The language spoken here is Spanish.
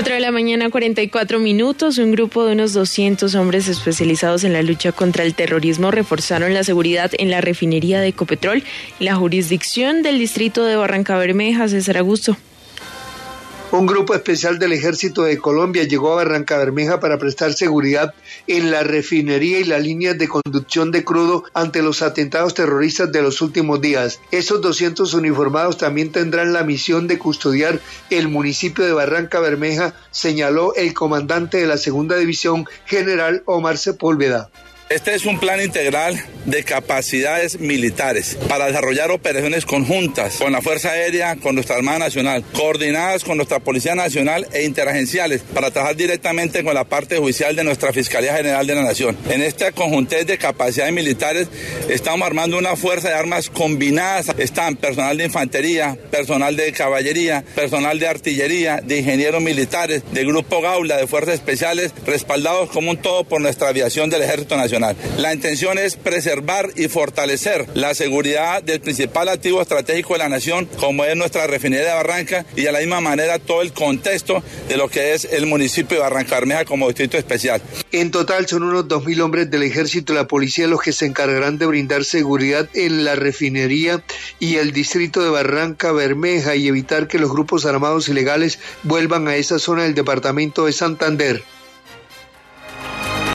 4 de la mañana, 44 minutos. Un grupo de unos 200 hombres especializados en la lucha contra el terrorismo reforzaron la seguridad en la refinería de Ecopetrol y la jurisdicción del distrito de Barrancabermeja. César Augusto. Un grupo especial del Ejército de Colombia llegó a Barrancabermeja para prestar seguridad en la refinería y las líneas de conducción de crudo ante los atentados terroristas de los últimos días. Esos 200 uniformados también tendrán la misión de custodiar el municipio de Barrancabermeja, señaló el comandante de la Segunda División, General Omar Sepúlveda. Este es un plan integral de capacidades militares para desarrollar operaciones conjuntas con la Fuerza Aérea, con nuestra Armada Nacional, coordinadas con nuestra Policía Nacional e interagenciales para trabajar directamente con la parte judicial de nuestra Fiscalía General de la Nación. En esta conjuntez de capacidades militares estamos armando una fuerza de armas combinadas. Están personal de infantería, personal de caballería, personal de artillería, de ingenieros militares, de Grupo Gaula, de Fuerzas Especiales, respaldados como un todo por nuestra aviación del Ejército Nacional. La intención es preservar y fortalecer la seguridad del principal activo estratégico de la nación, como es nuestra refinería de Barranca, y de la misma manera todo el contexto de lo que es el municipio de Barrancabermeja como distrito especial. En total son unos 2.000 hombres del Ejército y la Policía los que se encargarán de brindar seguridad en la refinería y el distrito de Barrancabermeja y evitar que los grupos armados ilegales vuelvan a esa zona del departamento de Santander.